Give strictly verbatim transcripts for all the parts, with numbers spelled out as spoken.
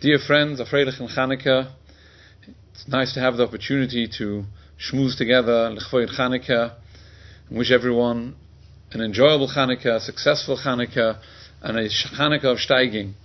Dear friends of Freilich and Chanukah, it's nice to have the opportunity to schmooze together, l'chvoid Chanukah, and wish everyone an enjoyable Chanukah, a successful Chanukah, and a Chanukah of steiging.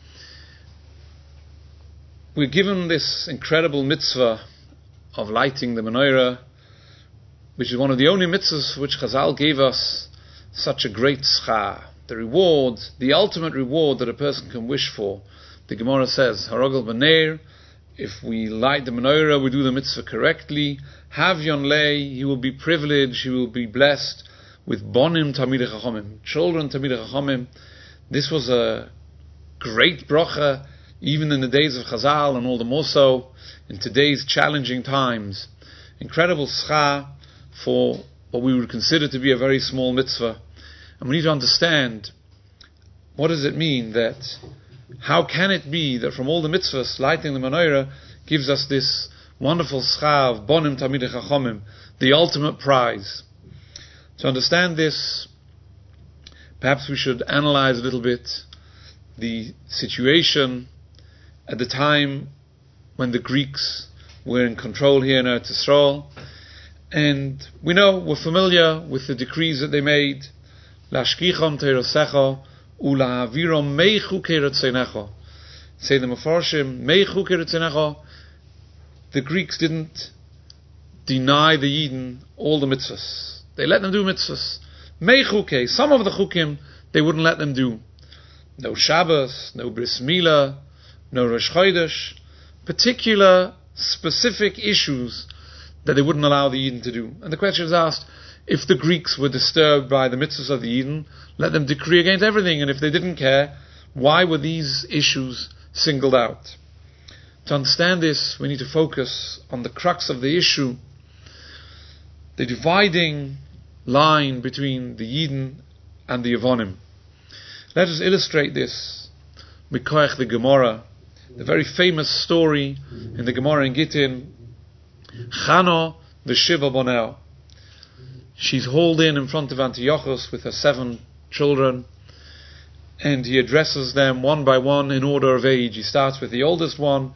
We're given this incredible mitzvah of lighting the menorah, which is one of the only mitzvahs which Chazal gave us such a great schar, the reward, the ultimate reward that a person can wish for. The Gemara says, Harogel b'neir, if we light the menorah, we do the mitzvah correctly, Hav yon lei, he will be privileged, he will be blessed with bonim tamidei chachamim, children tamidei chachamim. This was a great bracha, even in the days of Chazal, and all the more so in today's challenging times. Incredible schar for what we would consider to be a very small mitzvah. And we need to understand, what does it mean that, how can it be that from all the mitzvahs, lighting the menorah gives us this wonderful schar of bonim tamidei chachamim, the ultimate prize? To understand this, perhaps we should analyze a little bit the situation at the time when the Greeks were in control here in Eretz Yisrael. And we know, we're familiar with the decrees that they made. Lashkicham teirosecha ulahavirom meichu keretzenecha. Say the Mefarshim, meichu keretzenecha. The Greeks didn't deny the Yidden all the mitzvahs. They let them do mitzvahs. Meichuke, some of the chukim they wouldn't let them do. No Shabbos, no Bris Milah, no Rosh Chodesh. Particular, specific issues that they wouldn't allow the Yidden to do. And the question is asked, if the Greeks were disturbed by the mitzvahs of the Yidden, let them decree against everything, and if they didn't care, why were these issues singled out? To understand this, we need to focus on the crux of the issue, the dividing line between the Yidden and the Yevonim. Let us illustrate this with Koach the Gemara, the very famous story in the Gemara in Gittin, Chano the Shiva Bonel. She's hauled in in front of Antiochus with her seven children, and he addresses them one by one in order of age. He starts with the oldest one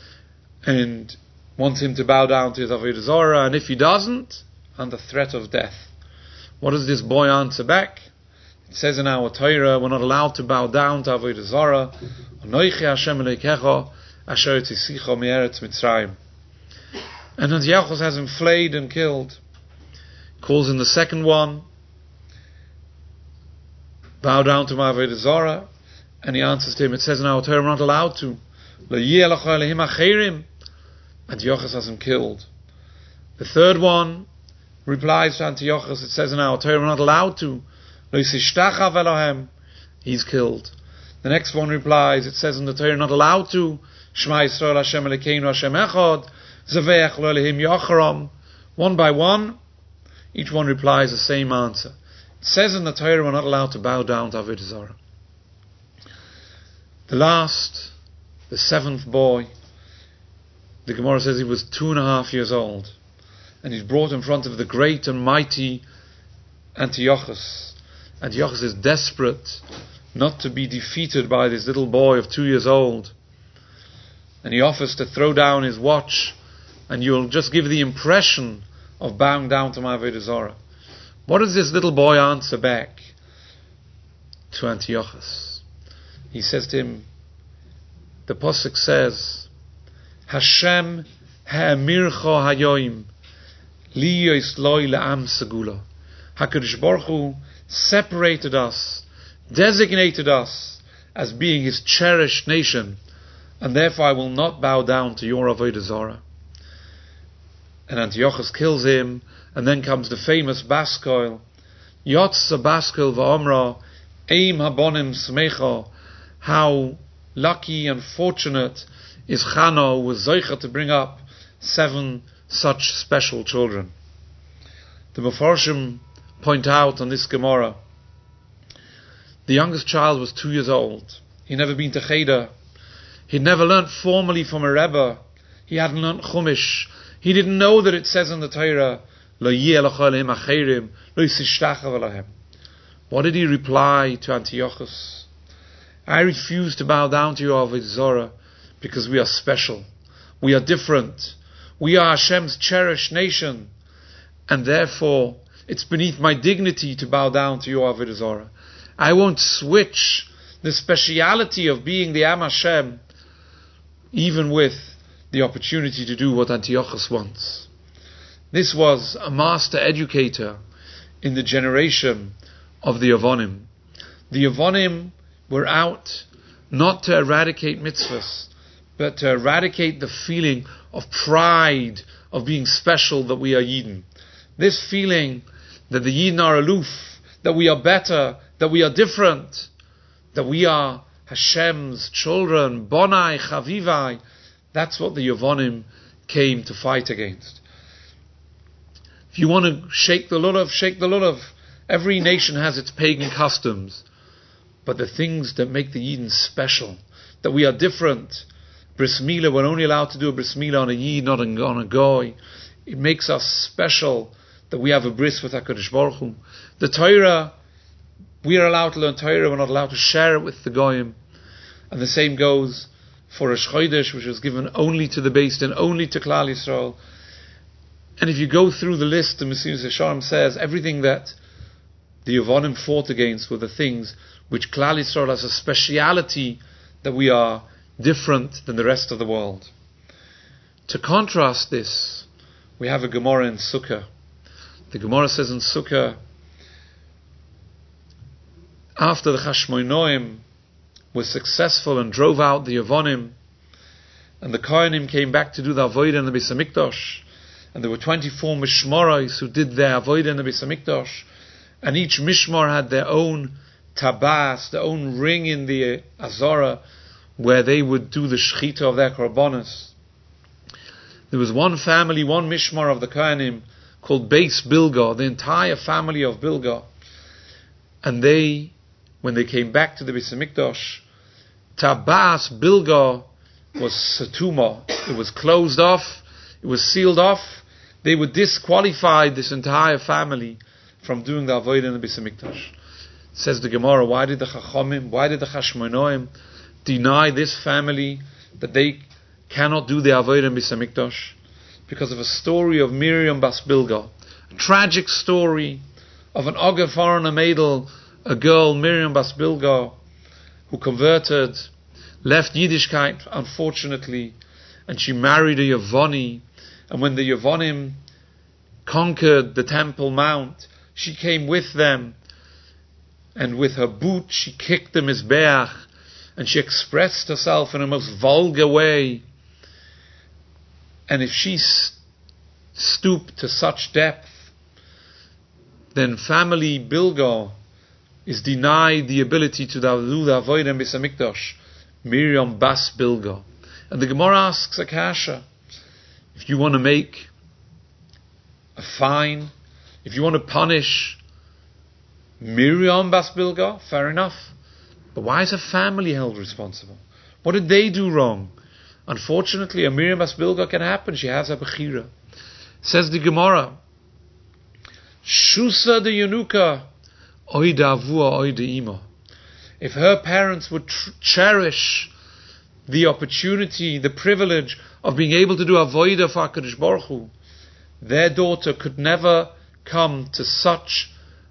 and wants him to bow down to his Avodah Zarah, and if he doesn't, under threat of death. What does this boy answer back? It says in our Torah, we're not allowed to bow down to Avodah Zarah. Anoichi Hashem Elokecha asher tzisicha me'eretz Mitzrayim. And Antiochus has him flayed and killed. Calls in the second one, bow down to my Avodah Zarah, and he answers to him, it says in our Torah, we're not allowed to. Antiochus has him killed. The third one replies to Antiochus, it says in our Torah, we're not allowed to. He's killed. The next one replies, it says in the Torah, not allowed to. Shema Yisrael Hashem Elokeinu Hashem Echad. Zaveach lo Elohim Yacharam. One by one, each one replies the same answer. It says in the Torah, we're not allowed to bow down to Avodah Zarah. The last, the seventh boy, the Gemara says he was two and a half years old, and he's brought in front of the great and mighty Antiochus. Antiochus is desperate not to be defeated by this little boy of two years old, and he offers to throw down his watch, and you'll just give the impression of bowing down to my Avodah Zarah. What does this little boy answer back to Antiochus? He says to him, the Pasuk says, Hashem ha'amircho hayoim li yosloi la'am segula. HaKadosh Baruch Hu separated us, designated us as being His cherished nation, and therefore I will not bow down to your Avodah Zarah. And Antiochus kills him, and then comes the famous Baskoil, Yotza Baskoil va'omra, Eim habonim smecha. How lucky and fortunate is Chano, who was Zoicha to bring up seven such special children. The Mefarshim point out on this Gemara, the youngest child was two years old. He'd never been to Cheder. He'd never learnt formally from a Rebbe. He hadn't learnt Chumash. He didn't know that it says in the Torah, Lo yeh lecha aleim acherim, lo yisishtachav elahem. What did he reply to Antiochus? I refuse to bow down to you, Avodah Zarah, because we are special. We are different. We are Hashem's cherished nation. And therefore, it's beneath my dignity to bow down to your Avodah Zarah. I won't switch the speciality of being the Am Hashem, even with the opportunity to do what Antiochus wants. This was a master educator in the generation of the Avonim. The Avonim were out not to eradicate mitzvahs, but to eradicate the feeling of pride, of being special, that we are Yidden. This feeling that the Yidden are aloof, that we are better, that we are different, that we are Hashem's children, Bonai, Chavivai. That's what the Yavonim came to fight against. If you want to shake the lulav, shake the lulav. Every nation has its pagan customs. But the things that make the Yidden special, that we are different. Bris Milah, we're only allowed to do a Bris Milah on a Yid, not on a Goy. It makes us special that we have a bris with HaKadosh Baruch Hu. The Torah, we are allowed to learn Torah, we're not allowed to share it with the Goyim. And the same goes for Rosh Chodesh, which was given only to the Beis Din, only to Klal Yisrael. And if you go through the list, the Mesilas Yesharim says everything that the Yavonim fought against were the things which Klal Yisrael has a speciality, that we are different than the rest of the world. To contrast this, we have a Gemara in Sukkah. The Gemara says in Sukkah, after the Chashmonoim was successful and drove out the Yavonim, and the Kohanim came back to do the Avodah in the Beis Hamikdash, and there were twenty-four Mishmaros who did their Avodah in the Beis Hamikdash, and each Mishmar had their own tabas, their own ring in the Azara, where they would do the Shechita of their Korbanos. There was one family, one Mishmar of the Kohanim, called Beis Bilga, the entire family of Bilga. And they, when they came back to the Beis Hamikdash, Tabas Bilga was Satuma. It was closed off, it was sealed off. They would disqualify this entire family from doing the Avodah in the Beis Hamikdash. Says the Gemara, why did the Chachamim, why did the Chashmonoim deny this family that they cannot do the Avodah in Beis Hamikdash? Because of a story of Miriam Bas Bilga, a tragic story of an Oger foreigner maidel, a girl, Miriam Bas Bilga, who converted, left Yiddishkeit, unfortunately, and she married a Yavoni. And when the Yavonim conquered the Temple Mount, she came with them, and with her boot she kicked the Mizbeach, and she expressed herself in a most vulgar way. And if she st- stooped to such depth, then family Bilga is denied the ability to do the Avodah in Beis Hamikdash. Miriam Bas Bilga. And the Gemara asks Akasha, if you want to make a fine, if you want to punish Miriam Bas Bilga, fair enough. But why is her family held responsible? What did they do wrong? Unfortunately, a Miriam Bas Bilga can happen. She has a Bechira. Says the Gemara, Shusa de Yenuka, Oida Avua, Oida Ima. If her parents would tr- cherish the opportunity, the privilege of being able to do Avodah for HaKadosh Baruch Hu, their daughter could never come to such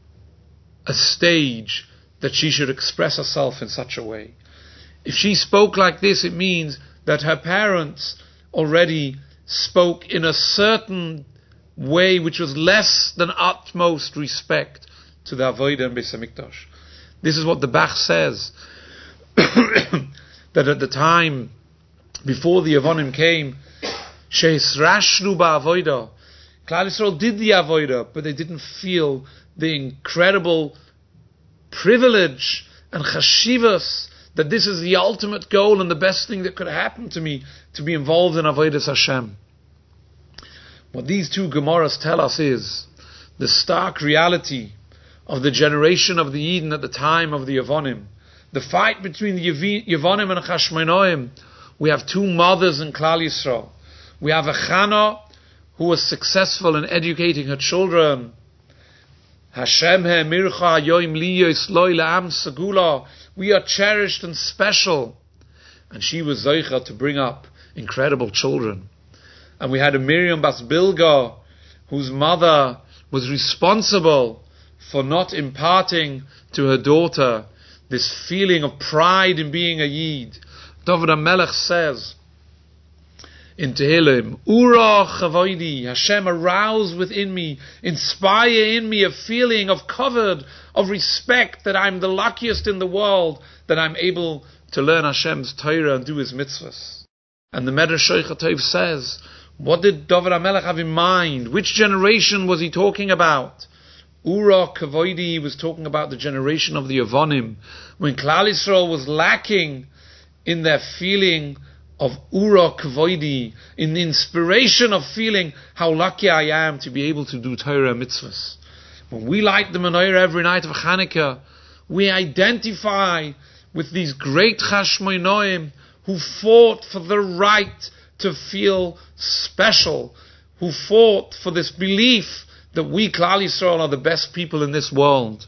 a stage that she should express herself in such a way. If she spoke like this, it means that her parents already spoke in a certain way which was less than utmost respect to the Avodah and Beis Hamikdash. This is what the Bach says, that at the time before the Yavonim came, Sheisrashnu ba'avodah, Klal Yisrael did the Avodah, but they didn't feel the incredible privilege and chashivas that this is the ultimate goal and the best thing that could happen to me, to be involved in Avodas Hashem. What these two Gemaras tell us is the stark reality of the generation of the Eden at the time of the Yavonim. The fight between the Yavonim and Chashmonoim. We have two mothers in Klal Yisrael. We have a Chana who was successful in educating her children. Hashem he'emircha yoim li yisloi la'am segula. We are cherished and special. and she was Zoicha to bring up incredible children. And we had a Miriam Bas Bilga, whose mother was responsible for not imparting to her daughter this feeling of pride in being a Yid. David HaMelech says in Tehillim, Ura Chavoidi, Hashem, arouse within me, inspire in me a feeling of covered, of respect, that I'm the luckiest in the world, that I'm able to learn Hashem's Torah and do His mitzvahs. And the Medrash Shoich HaTov says, what did David HaMelech have in mind? Which generation was he talking about? Ura Kavoidi was talking about the generation of the Avonim, when Klal Yisrael was lacking in their feeling of Ura Kavoidi, in the inspiration of feeling how lucky I am to be able to do Torah mitzvahs. When we light the menorah every night of Chanukah, we identify with these great Chashmonoim who fought for the right to feel special, who fought for this belief that we, Klal Yisrael, are the best people in this world.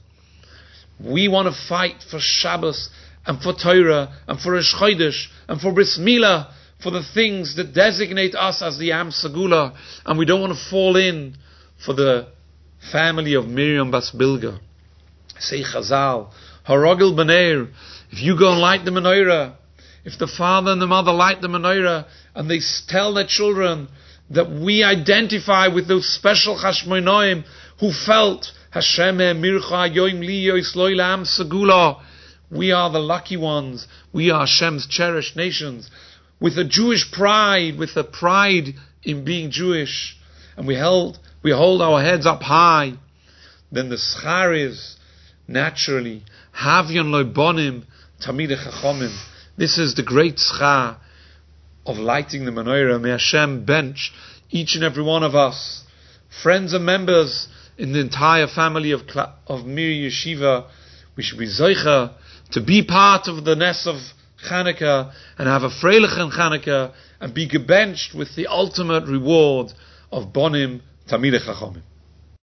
We want to fight for Shabbos and for Torah and for Rosh Chodesh and for Bris Milah, for the things that designate us as the Am Segula, and we don't want to fall in for the family of Miriam Bas Bilga. Say Chazal, Harogel B'neir, if you go and light the menorah, if the father and the mother light the menorah and they tell their children that we identify with those special Chashmonoim who felt Hashem Mircha Yoim Li Yoisloy La'am Segula, we are the lucky ones, we are Hashem's cherished nations, with a Jewish pride, with a pride in being Jewish, and we held we hold our heads up high. Then the schar is naturally Havyon Lo Bonim Tamidei Chachomim. This is the great schar of lighting the menorah. May Hashem bench each and every one of us, friends and members in the entire family of of Mir Yeshiva. We should be Zoicha to be part of the Ness of Chanukah and have a Freilichen Chanukah and be gebenched with the ultimate reward of Bonim Tamidei Chachomim.